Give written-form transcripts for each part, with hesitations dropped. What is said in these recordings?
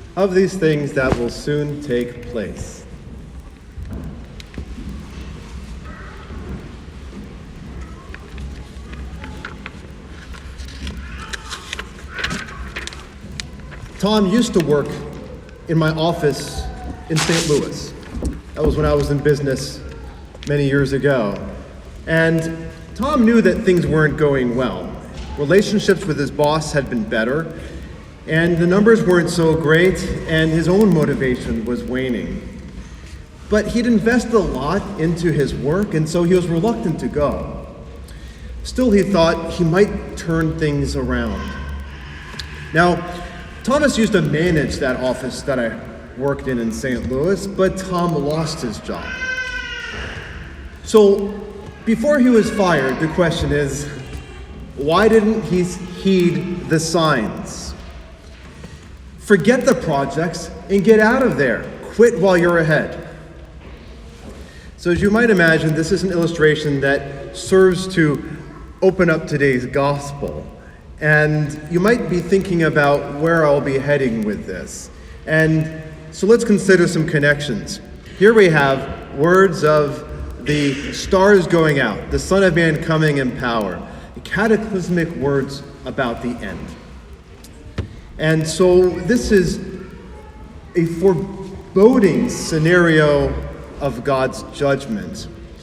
of these things that will soon take place. Tom used to work in my office in St. Louis. That was when I was in business many years ago. And Tom knew that things weren't going well. Relationships with his boss had been better, and the numbers weren't so great, and his own motivation was waning. But he'd invested a lot into his work, and so he was reluctant to go. Still, he thought he might turn things around. Now, Thomas used to manage that office that I worked in St. Louis, but Tom lost his job. So, before he was fired, the question is, why didn't he heed the signs? Forget the projects and get out of there. Quit while you're ahead. So as you might imagine, this is an illustration that serves to open up today's gospel. And you might be thinking about where I'll be heading with this. And so let's consider some connections. Here we have words of the stars going out, the Son of Man coming in power, the cataclysmic words about the end. And so this is a foreboding scenario of God's judgment.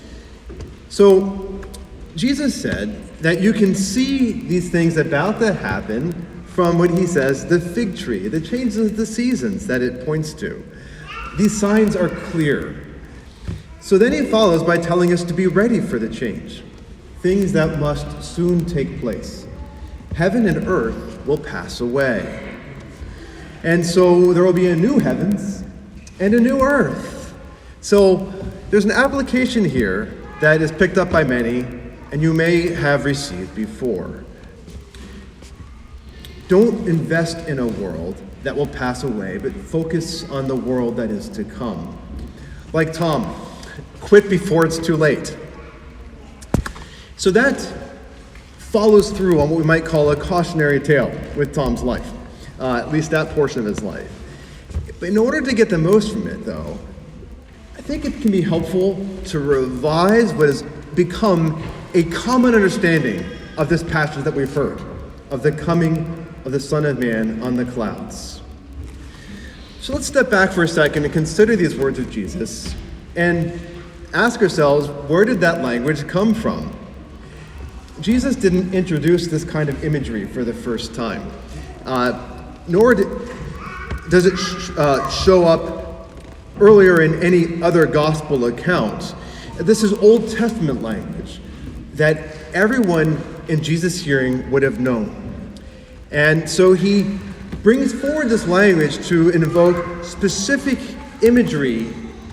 So Jesus said that you can see these things about to happen from what he says, the fig tree, the changes of the seasons that it points to. These signs are clear. So then he follows by telling us to be ready for the change, things that must soon take place. Heaven and earth will pass away. And so there will be a new heavens and a new earth. So there's an application here that is picked up by many, and you may have received before. Don't invest in a world that will pass away, but focus on the world that is to come. Like Tom, quit before it's too late. So that follows through on what we might call a cautionary tale with Tom's life, at least that portion of his life. But in order to get the most from it, though, I think it can be helpful to revise what has become a common understanding of this passage that we've heard, of the coming of the Son of Man on the clouds. So let's step back for a second and consider these words of Jesus and ask ourselves, where did that language come from? Jesus didn't introduce this kind of imagery for the first time, nor does it show up earlier in any other gospel account. This is Old Testament language that everyone in Jesus' hearing would have known. And so he brings forward this language to invoke specific imagery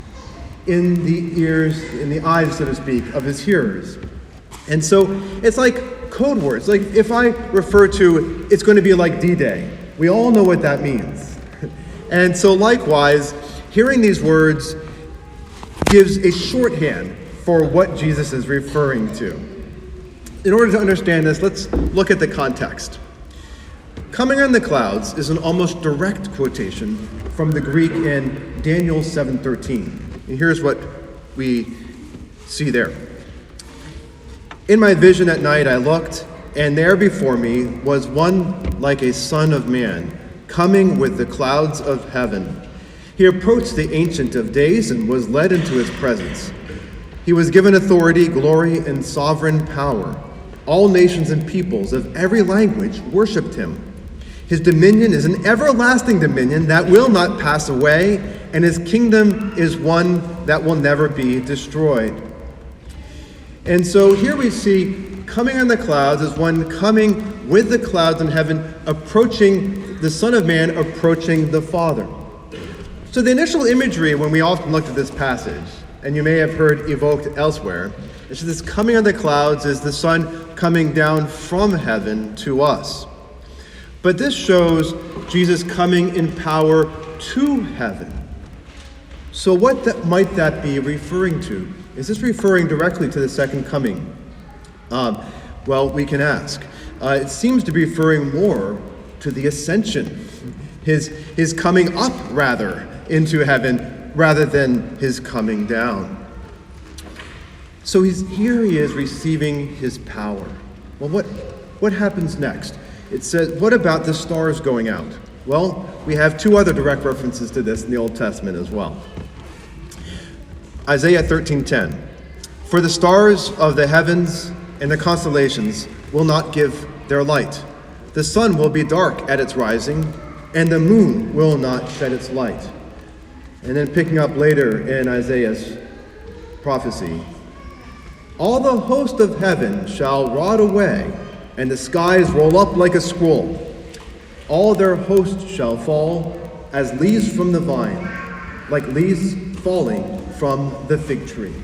in the ears, in the eyes, so to speak, of his hearers. And so it's like code words. Like if I refer to, it's going to be like D-Day, we all know what that means. And so likewise, hearing these words gives a shorthand for what Jesus is referring to. In order to understand this, let's look at the context. Coming on the clouds is an almost direct quotation from the Greek in Daniel 7:13. And here's what we see there. In my vision at night I looked, and there before me was one like a son of man, coming with the clouds of heaven. He approached the Ancient of Days and was led into his presence. He was given authority, glory, and sovereign power. All nations and peoples of every language worshipped him. His dominion is an everlasting dominion that will not pass away, and his kingdom is one that will never be destroyed. And so here we see coming on the clouds as one coming with the clouds in heaven, approaching the Son of Man, approaching the Father. So the initial imagery when we often looked at this passage, and you may have heard evoked elsewhere, is that this coming on the clouds is the Son coming down from heaven to us. But this shows Jesus coming in power to heaven. So what might that be referring to? Is this referring directly to the second coming? Well, we can ask. It seems to be referring more to the ascension, his coming up, rather, into heaven, rather than his coming down. So here he is receiving his power. Well, what happens next? It says, what about the stars going out? Well, we have two other direct references to this in the Old Testament as well. Isaiah 13:10. For the stars of the heavens and the constellations will not give their light. The sun will be dark at its rising, and the moon will not shed its light. And then picking up later in Isaiah's prophecy, all the host of heaven shall rot away, and the skies roll up like a scroll. All their hosts shall fall as leaves from the vine, like leaves falling from the fig tree.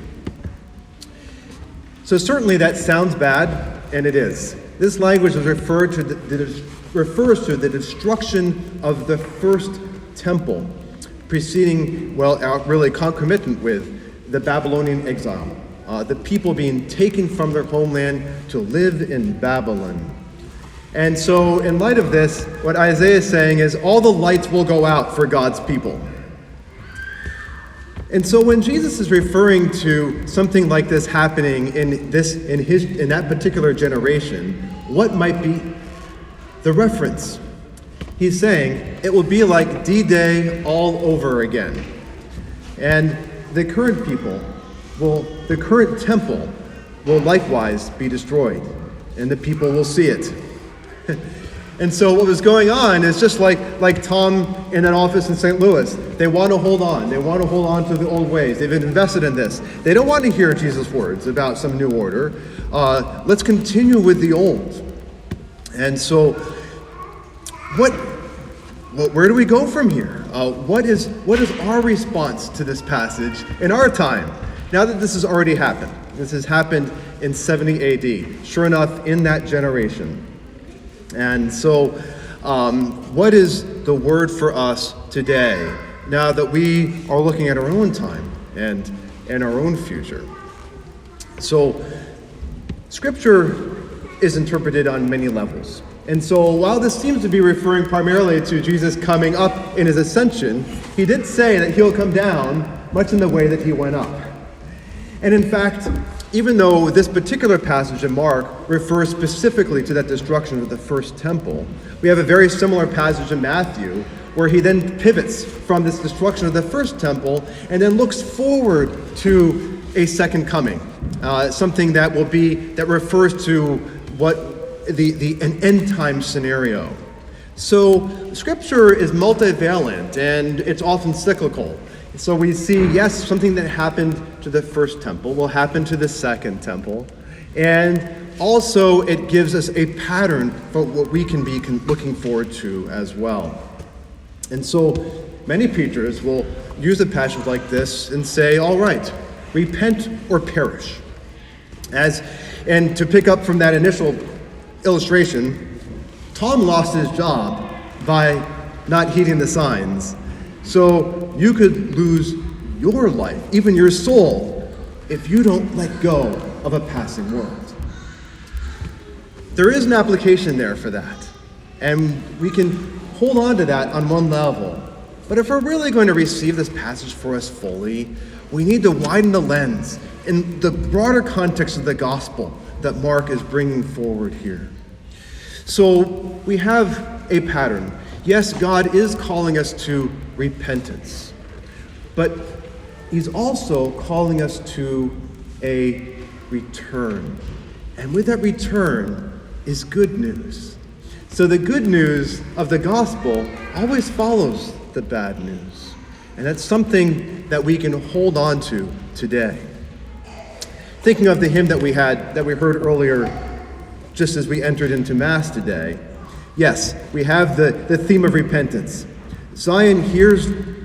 So certainly that sounds bad, and it is. This language is refers to the destruction of the first temple, preceding, really concomitant with the Babylonian exile. The people being taken from their homeland to live in Babylon. And so in light of this, what Isaiah is saying is all the lights will go out for God's people. And so when Jesus is referring to something like this happening in that particular generation, what might be the reference? He's saying it will be like D-Day all over again. And the current temple will likewise be destroyed, and the people will see it. And so what was going on is just like Tom in an office in St. Louis. They want to hold on. They want to hold on to the old ways. They've invested in this. They don't want to hear Jesus' words about some new order. Let's continue with the old. And so where do we go from here? What is our response to this passage in our time? Now that this has already happened. This has happened in 70 AD. Sure enough, in that generation. And so, what is the word for us today, now that we are looking at our own time and our own future? So, Scripture is interpreted on many levels. And so, while this seems to be referring primarily to Jesus coming up in his ascension, he did say that he'll come down much in the way that he went up. And in fact, even though this particular passage in Mark refers specifically to that destruction of the first temple, we have a very similar passage in Matthew where he then pivots from this destruction of the first temple and then looks forward to a second coming, something that refers to an end time scenario. So Scripture is multivalent and it's often cyclical. So we see, yes, something that happened to the first temple will happen to the second temple. And also it gives us a pattern for what we can be looking forward to as well. And so many preachers will use a passage like this and say, all right, repent or perish. And to pick up from that initial illustration, Tom lost his job by not heeding the signs. So you could lose your life, even your soul, if you don't let go of a passing world. There is an application there for that, and we can hold on to that on one level. But if we're really going to receive this passage for us fully, we need to widen the lens in the broader context of the gospel that Mark is bringing forward here. So we have a pattern. Yes, God is calling us to repentance, but he's also calling us to a return. And with that return is good news. So the good news of the gospel always follows the bad news. And that's something that we can hold on to today. Thinking of the hymn that we heard earlier, just as we entered into Mass today, yes, we have the theme of repentance. Zion hears,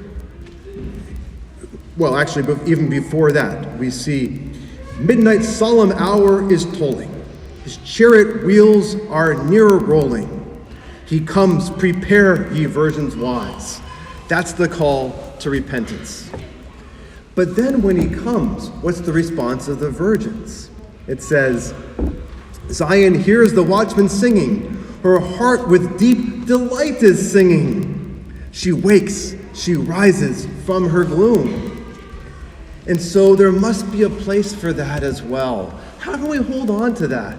even before that, we see midnight's solemn hour is tolling. His chariot wheels are nearer rolling. He comes, prepare ye virgins wise. That's the call to repentance. But then when he comes, what's the response of the virgins? It says, Zion hears the watchman singing, Her heart with deep delight is singing. She wakes, she rises from her gloom. And so there must be a place for that as well. How can we hold on to that?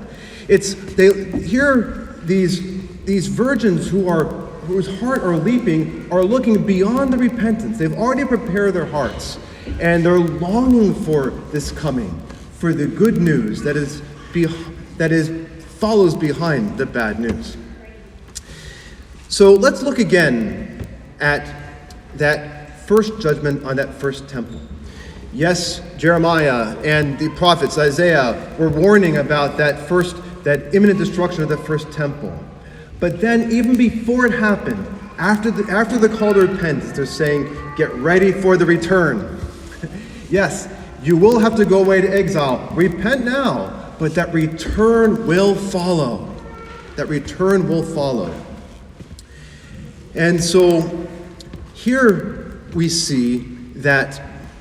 Here these virgins whose heart are leaping are looking beyond the repentance. They've already prepared their hearts, and they're longing for this coming, for the good news that follows behind the bad news. So let's look again at that first judgment on that first temple. Yes, Jeremiah and the prophets, Isaiah, were warning about that imminent destruction of the first temple. But then, even before it happened, after the call to repentance, they're saying, get ready for the return. Yes, you will have to go away to exile. Repent now, but that return will follow. That return will follow. And so, here we see that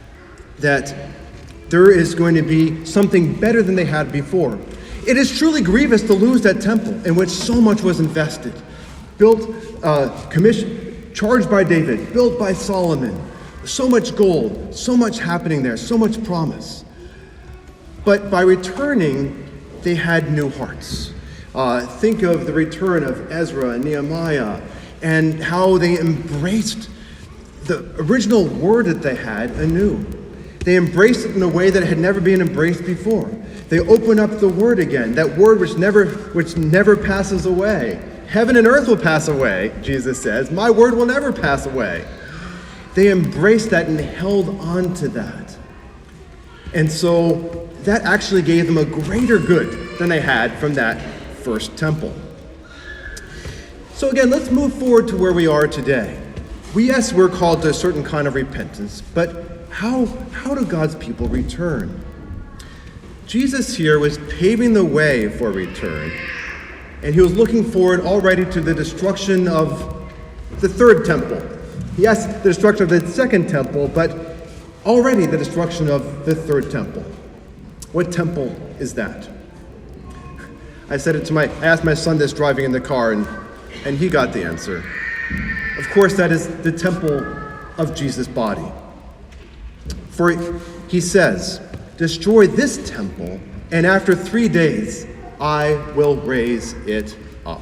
there is going to be something better than they had before. It is truly grievous to lose that temple in which so much was invested. Built, commissioned, charged by David, built by Solomon. So much gold, so much happening there, so much promise. But by returning, they had new hearts. Think of the return of Ezra and Nehemiah and how they embraced the original word that they had anew. They embraced it in a way that it had never been embraced before. They open up the word again, that word which never passes away. Heaven and earth will pass away, Jesus says. My word will never pass away. They embraced that and held on to that. And so that actually gave them a greater good than they had from that first temple. So again, let's move forward to where we are today. Yes, we're called to a certain kind of repentance, but how do God's people return? Jesus here was paving the way for return, and he was looking forward already to the destruction of the third temple. Yes, the destruction of the second temple, but already the destruction of the third temple. What temple is that? I asked my son this driving in the car, and he got the answer. Of course, that is the temple of Jesus' body. For he says, destroy this temple, and after 3 days, I will raise it up.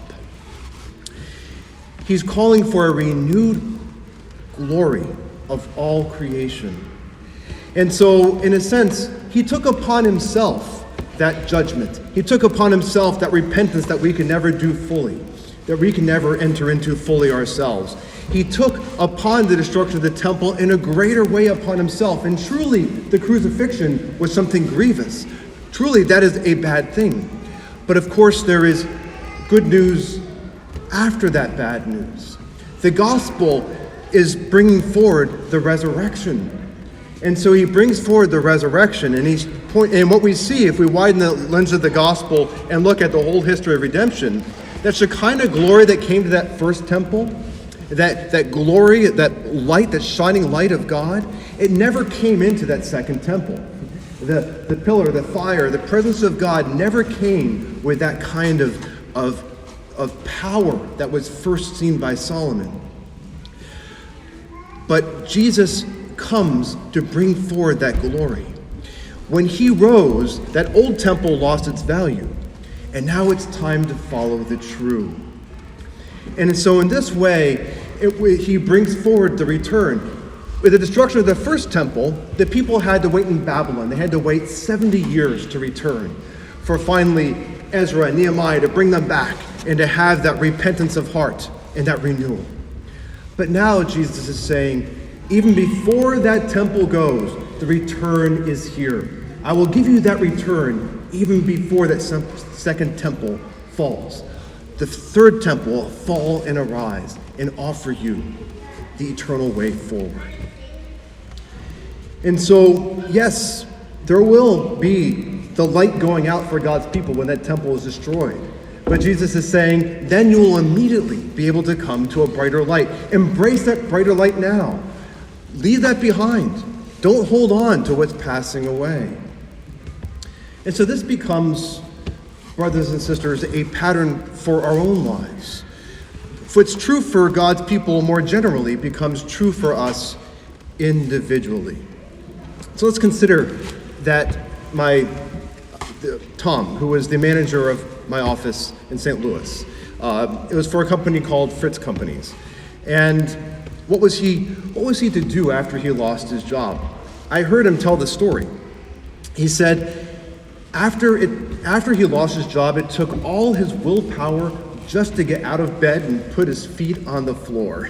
He's calling for a renewed glory of all creation. And so, in a sense, he took upon himself that judgment. He took upon himself that repentance that we can never do fully, that we can never enter into fully ourselves. He took upon the destruction of the temple in a greater way upon himself. And truly, the crucifixion was something grievous. Truly, that is a bad thing. But of course, there is good news after that bad news. The gospel is bringing forward the resurrection. And so he brings forward the resurrection, and what we see, if we widen the lens of the gospel and look at the whole history of redemption, that's the kind of glory that came to that first temple, that glory, that light, that shining light of God, it never came into that second temple. The pillar, the fire, the presence of God never came with that kind of power that was first seen by Solomon. But Jesus comes to bring forward that glory. When he rose, that old temple lost its value, and now it's time to follow the true. And so in this way, he brings forward the return. With the destruction of the first temple, the people had to wait in Babylon. They had to wait 70 years to return, for finally Ezra and Nehemiah to bring them back and to have that repentance of heart and that renewal. But now Jesus is saying, even before that temple goes, the return is here. I will give you that return even before that second temple falls. The third temple will fall and arise and offer you the eternal way forward. And so, yes, there will be the light going out for God's people when that temple is destroyed. But Jesus is saying, then you will immediately be able to come to a brighter light. Embrace that brighter light now. Leave that behind. Don't hold on to what's passing away. And so this becomes brothers and sisters, a pattern for our own lives. What's true for God's people more generally becomes true for us individually. So let's consider that Tom, who was the manager of my office in St. Louis, it was for a company called Fritz Companies. And what was he to do after he lost his job? I heard him tell the story. He said, after he lost his job, it took all his willpower just to get out of bed and put his feet on the floor.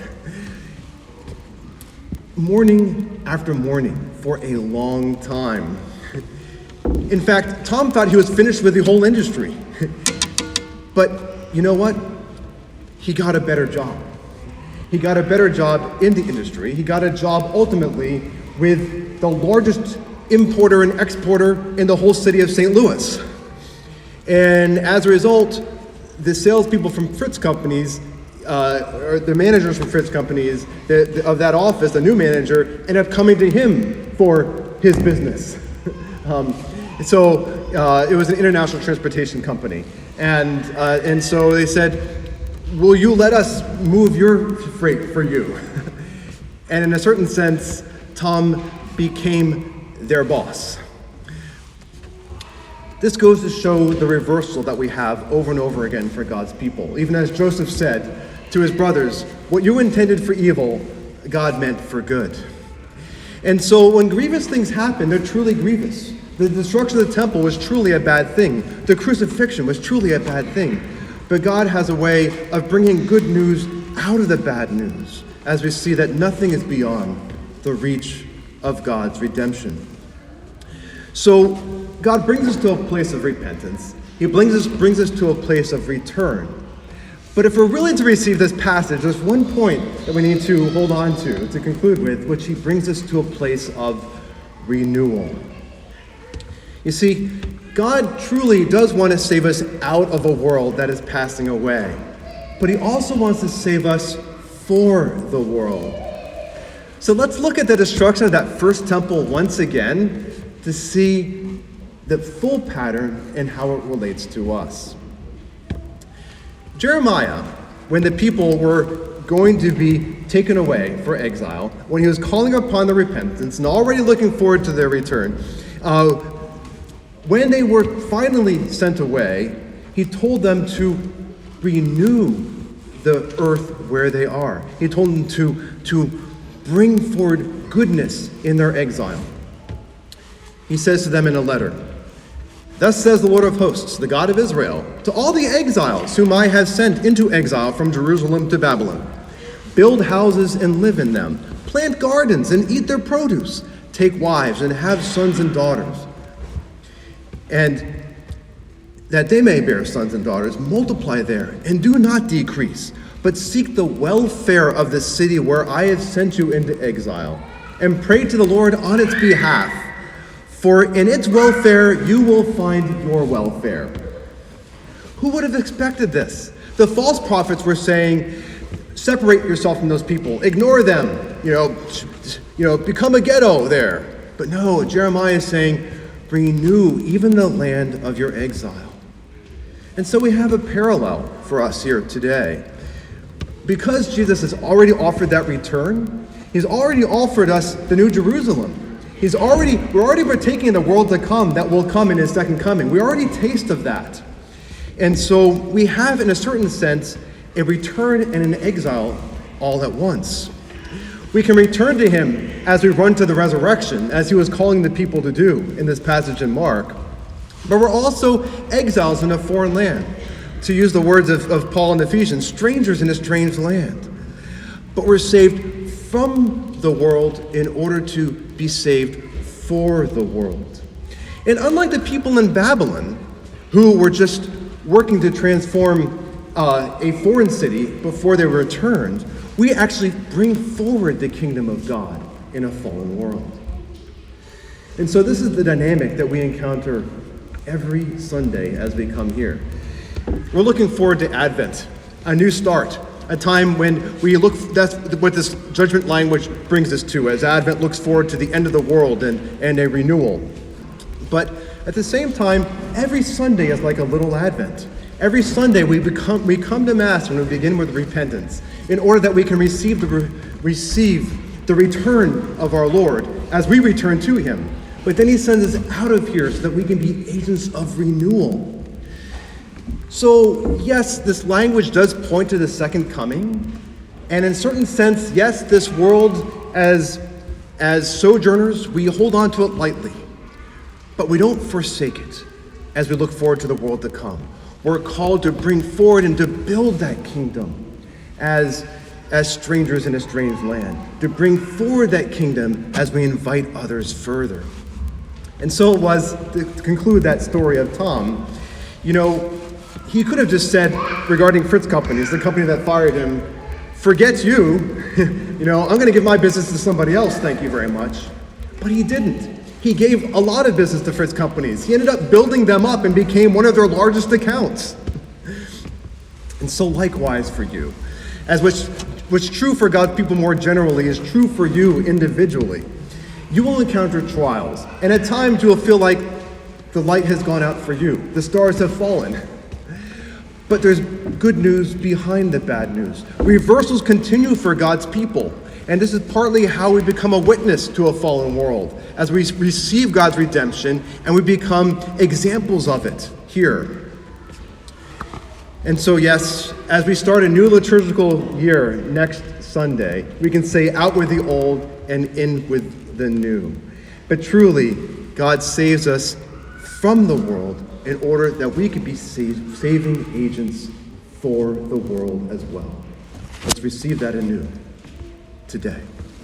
Morning after morning for a long time. In fact, Tom thought he was finished with the whole industry. But you know what? He got a better job. He got a better job in the industry. He got a job ultimately with the largest importer and exporter in the whole city of St. Louis. And as a result, the salespeople from Fritz Companies, or the managers from Fritz Companies of that office, the new manager, ended up coming to him for his business. So it was an international transportation company. And so they said, will you let us move your freight for you? And in a certain sense, Tom became their boss. This goes to show the reversal that we have over and over again for God's people. Even as Joseph said to his brothers, what you intended for evil, God meant for good. And so when grievous things happen, they're truly grievous. The destruction of the temple was truly a bad thing. The crucifixion was truly a bad thing. But God has a way of bringing good news out of the bad news, as we see that nothing is beyond the reach of God's redemption. So God brings us to a place of repentance. He brings us to a place of return. But if we're willing to receive this passage, there's one point that we need to hold on to conclude with, which he brings us to a place of renewal. You see, God truly does want to save us out of a world that is passing away. But he also wants to save us for the world. So let's look at the destruction of that first temple once again to see the full pattern and how it relates to us. Jeremiah, when the people were going to be taken away for exile, when he was calling upon their repentance and already looking forward to their return, when they were finally sent away, he told them to renew the earth where they are. He told them to bring forward goodness in their exile. He says to them in a letter, "Thus says the Lord of hosts, the God of Israel, to all the exiles whom I have sent into exile from Jerusalem to Babylon, build houses and live in them, plant gardens and eat their produce, take wives and have sons and daughters, and that they may bear sons and daughters, multiply there and do not decrease, but seek the welfare of the city where I have sent you into exile, and pray to the Lord on its behalf. For in its welfare you will find your welfare." Who would have expected this? The false prophets were saying, separate yourself from those people, ignore them, become a ghetto there. But no, Jeremiah is saying, renew even the land of your exile. And so we have a parallel for us here today. Because Jesus has already offered that return, he's already offered us the New Jerusalem. We're already partaking in the world to come that will come in his second coming. We already taste of that. And so we have, in a certain sense, a return and an exile all at once. We can return to him as we run to the resurrection, as he was calling the people to do in this passage in Mark. But we're also exiles in a foreign land. To use the words of Paul in Ephesians, strangers in a strange land. But we're saved from the world in order to be saved for the world. And unlike the people in Babylon, who were just working to transform a foreign city before they returned, we actually bring forward the kingdom of God in a fallen world. And so this is the dynamic that we encounter every Sunday as we come here. We're looking forward to Advent, a new start, a time when we look, that's what this judgment language brings us to, as Advent looks forward to the end of the world and a renewal. But at the same time, every Sunday is like a little Advent. Every Sunday we come to Mass and we begin with repentance in order that we can receive the return of our Lord as we return to him. But then he sends us out of here so that we can be agents of renewal. So yes, this language does point to the second coming. And in a certain sense, yes, this world as sojourners, we hold on to it lightly. But we don't forsake it as we look forward to the world to come. We're called to bring forward and to build that kingdom as strangers in a strange land, to bring forward that kingdom as we invite others further. And so it was, to conclude that story of Tom, he could have just said regarding Fritz Companies, the company that fired him, forget you, I'm going to give my business to somebody else, thank you very much. But he didn't. He gave a lot of business to Fritz Companies. He ended up building them up and became one of their largest accounts. And so likewise for you, as what's true for God's people more generally is true for you individually. You will encounter trials, and at times you will feel like the light has gone out for you. The stars have fallen. But there's good news behind the bad news. Reversals continue for God's people. And this is partly how we become a witness to a fallen world, as we receive God's redemption and we become examples of it here. And so, yes, as we start a new liturgical year next Sunday, we can say out with the old and in with the new. But truly, God saves us from the world in order that we could be saving agents for the world as well. Let's receive that anew today.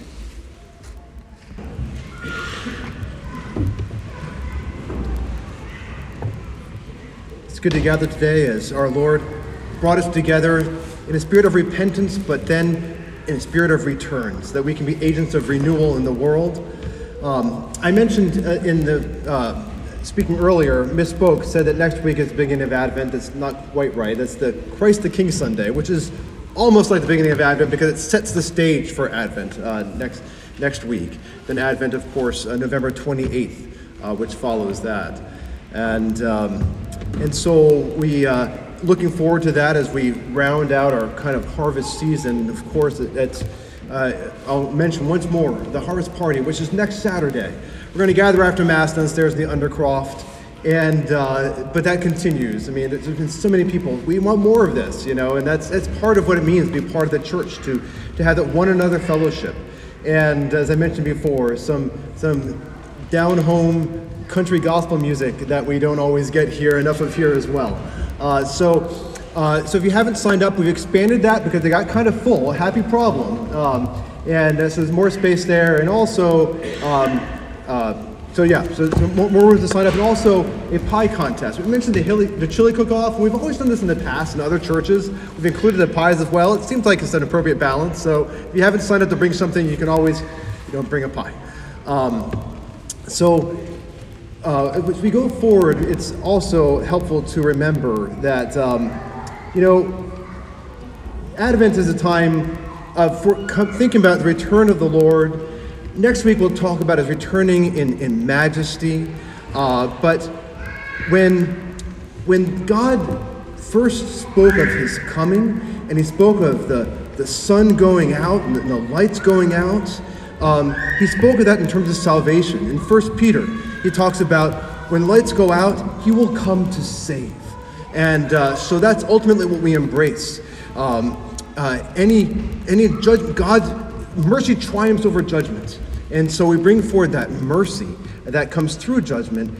It's good to gather today as our Lord brought us together in a spirit of repentance, but then in a spirit of return, so that we can be agents of renewal in the world. I mentioned in the speaking earlier, misspoke, said that next week is the beginning of Advent. That's not quite right. That's the Christ the King Sunday, which is almost like the beginning of Advent because it sets the stage for Advent next week. Then Advent, of course, November 28th, which follows that. And so we looking forward to that as we round out our kind of harvest season. Of course, I'll mention once more the harvest party, which is next Saturday. We're going to gather after Mass downstairs in the Undercroft, but that continues. I mean, there's been so many people. We want more of this, and that's part of what it means to be part of the church, to have that one another fellowship. And as I mentioned before, some down-home country gospel music that we don't always get enough of here as well. So if you haven't signed up, we've expanded that because they got kind of full. Happy problem. And so there's more space there, and also. So more room to sign up, and also a pie contest. We mentioned the chili cook-off. We've always done this in the past in other churches. We've included the pies as well. It seems like it's an appropriate balance. So if you haven't signed up to bring something, you can always, bring a pie. As we go forward, it's also helpful to remember that, Advent is a time for thinking about the return of the Lord. Next week we'll talk about his returning in majesty. But when God first spoke of his coming, and he spoke of the sun going out and the lights going out, he spoke of that in terms of salvation. In 1 Peter, he talks about when lights go out, he will come to save. And so that's ultimately what we embrace. God's mercy triumphs over judgment. And so we bring forward that mercy that comes through judgment